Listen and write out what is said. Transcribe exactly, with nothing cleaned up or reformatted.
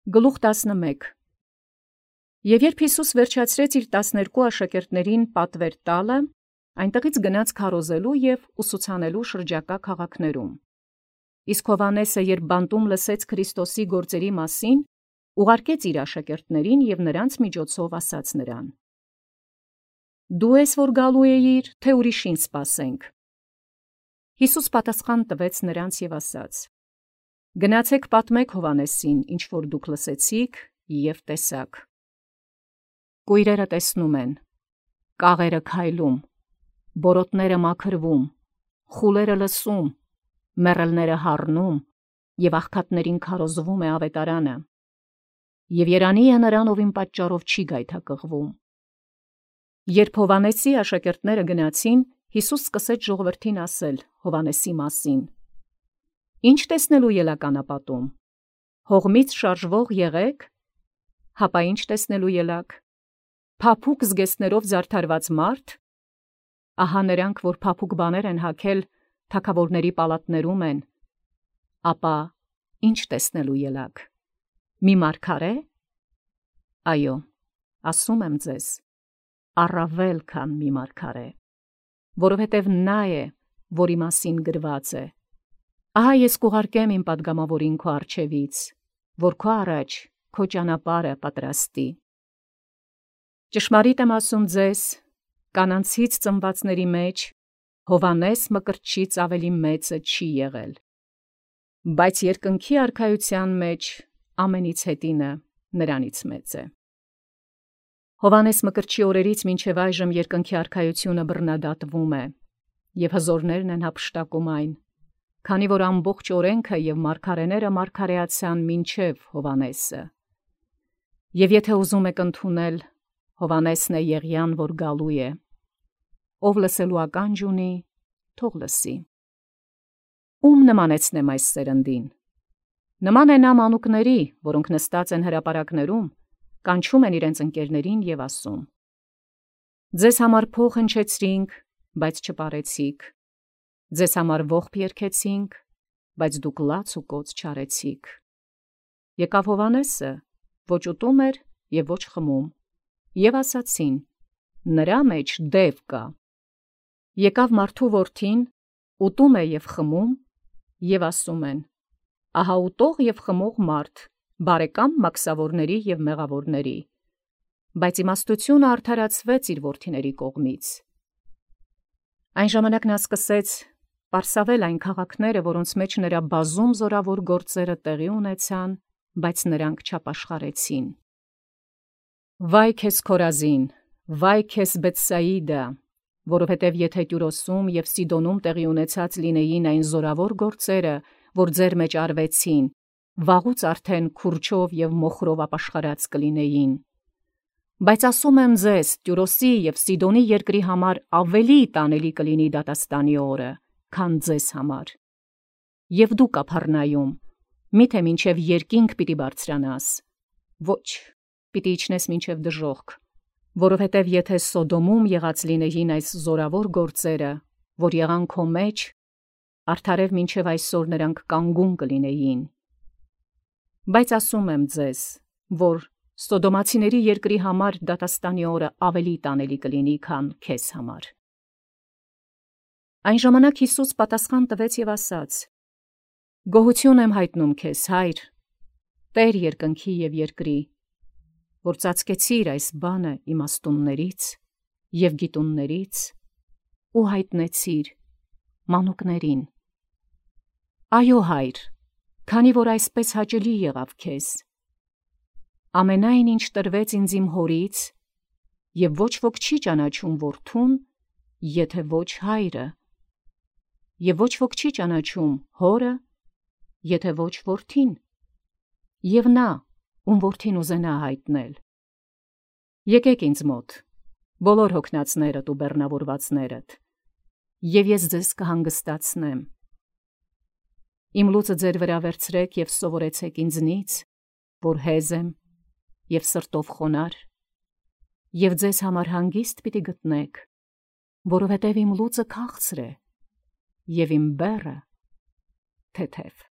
Գլուխ տասնմեկ Եվ երբ Յիսուս վերջացրեց իր տասներկու աշակերտներին պատվեր տալը, այնտեղից գնաց քարոզելու և ուսուցանելու շրջակա քաղաքներում։ Իսկ Հովհաննեսը, երբ բանտում լսեց Քրիստոսի գործերի մասին, ուղարկեց իր աշակերտներին և նրանց միջոցով ասաց նրան. «Դու ես, որ գալու էիր, թե ուրիշին սպասենք»։ Յիսուս պատասխան տվեց նրանց և ասաց. «Գնացեք պատմեք Հովհաննեսին, ինչ որ դուք լսեցիք և տեսաք։ Կույրերը տեսնում են, կաղերը քայլում, բորոտները մաքրվում, խուլերը լսում, մեռելները հառնում, և աղքատներին քարոզվում է ավետարանը։ Եվ երանի է նրան, ով իմ պատճառով չի գայթակղվում»։ Երբ Հովհաննեսի աշակերտները գնացին, Յիսուս սկսեց ժողովրդին ասել Հովհաննեսի մասին. «Ի՞նչ տեսնելու ելաք անապատում, հողմից շարժվող եղե՞ք, հապա ի՞նչ տեսնելու ելաք, փափուկ զգեստներով զարդարված մարդ։ Ահա նրանք, որ փափուկ բաներ են հագել, թագավորների պալատներում են, ապա ի՞նչ տեսնելու ելաք, մի մարգարե՞։ Այո, ասում եմ ձեզ, առավել քան մի մարգարե, որովհետև նա է, որի մասին գրված է. «Ահա ես կուղարկեմ իմ պատգամավորին քո առջևից, որ քո առաջ քո ճանապարհը պատրաստի»։ Ճշմարիտ եմ ասում ձեզ, կանանցից ծնվածների մեջ Հովհաննես Մկրտչից ավելի մեծը չի եղել, բայց երկնքի արքայության մեջ ամենից հետինը նրանից մեծ է։ Հովհաննես Մկրտչի օրերից մինչև այժմ երկնքի արքայությունը բռնադատվում է, և հզորներն են յափշտակում այն, քանի որ ամբողջ օրենքը և մարգարեները մարգարեացան մինչև Հովհաննեսը։ Եվ եթե ուզում եք ընդունել, Հովհաննեսն է Եղիան, որ գալու է։ Ով լսելու ականջ ունի, թող լսի։ Ո՞ւմ նմանեցնեմ այս սերնդին։ Նման է նա մանուկների, որոնք նստած են հրապարակներում, կանչում են իրենց ընկերներին և ասում. «Ձեզ համար փող հնչեցրինք, բայց չպարեցիք, ձեզ համար ողբ երգեցինք, բայց դուք լաց ու կոծ չարեցիք»։ Եկավ Հովհաննեսը, ոչ ուտում էր և ոչ խմում, և ասացին. «Նրա մեջ դև կա»։ Եկավ մարդու որդին, ուտում է և խմում, և ասում են. «Ահա ուտող և խմող մարդ, բարեկամ մաքսավորների և մեղավորների»։ Բայց իմաստությունը արդարացվեց իր որդիների կողմից։ Այն ժամանակ նա սկսեց պարսավել այն քաղաքները, որոնց մեջ նրա բազում զորավոր գործերը տեղի ունեցան, բայց նրանք չապաշխարեցին։ Վայ քեզ Քորազին, վայ քեզ Բեթսայիդա, որովհետև եթե Տյուրոսում և Սիդոնում տեղի ունեցած լինեին այն զորավոր գործերը, որ ձեր մեջ արվեցին, վաղուց արդեն քուրչով և մոխրով ապաշխարած կլինեին։ Բայց ասում եմ ձեզ, Տյուրոսի և Սիդոնի երկրի համար ավելի տանելի կլինի դատաստանի օրը, քան ձեզ համար։ Եվ դու Կափառնայում, մի՞թե մինչև երկինք պիտի բարձրանաս։ Ոչ, պիտի իջնես մինչև դժոխք, որովհետև եթե Սոդոմում եղած լինեին այս զորավոր գործերը, որ եղան քո մեջ, արդարև մինչև այսօր նրանք կանգուն կլինեին։ Բայց ասում եմ ձեզ, որ Սոդոմացիների երկրի համար դատաստանի օրը ավելի տանելի կլինի, քան քեզ համար։ Այն ժամանակ Յիսուս պատասխան տվեց և ասաց. «Գոհություն եմ հայտնում քեզ, Հայր, Տեր երկնքի և երկրի, որ ծածկեցիր այս բանը իմաստուններից և գիտուններից ու հայտնեցիր մանուկներին։ Այո, Հայր, քանի որ այսպես հաճելի եղավ քեզ։ Ամենայն ինչ տրվեց ինձ իմ Հորից, և ոչ ոք չի ճանաչում Որդուն, եթե ոչ Հայրը, և ոչ ոք չի ճանաչում Հորը, եթե ոչ Որդին, և նա, ում Որդին ուզենա հայտնել։ Եկեք ինձ մոտ, բոլոր հոգնածներդ ու բեռնավորվածներդ, և ես ձեզ կհանգստացնեմ։ Իմ լուծը ձեր վրա վերցրեք և սովորեցեք ինձնից, որ հեզ եմ և սրտով խոնարհ, և ձեզ համար հանգիստ պիտի գտնեք, որովհետև իմ լուծը քաղցր է, և իմ բեռը թեթև։